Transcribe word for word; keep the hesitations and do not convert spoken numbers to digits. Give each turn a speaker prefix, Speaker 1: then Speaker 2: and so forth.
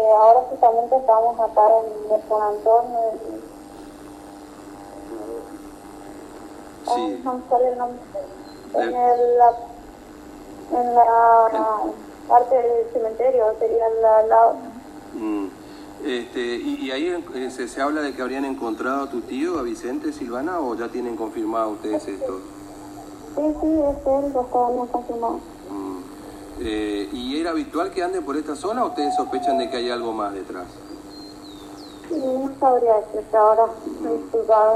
Speaker 1: ahora justamente estamos acá en el San Antonio. Y,
Speaker 2: Sí.
Speaker 1: no me sale el nombre. En, el, la, en la parte del cementerio, sería al lado.
Speaker 2: Mm. Este, y, y ahí eh, se, se habla de que habrían encontrado a tu tío, a Vicente, Silvana, o ya tienen confirmado ustedes esto.
Speaker 1: Sí, sí, es él, lo estábamos confirmando.
Speaker 2: Mm. Eh, ¿Y era habitual que ande por esta zona o ustedes sospechan de que hay algo más detrás?
Speaker 1: No sabría decirte ahora, disculpa.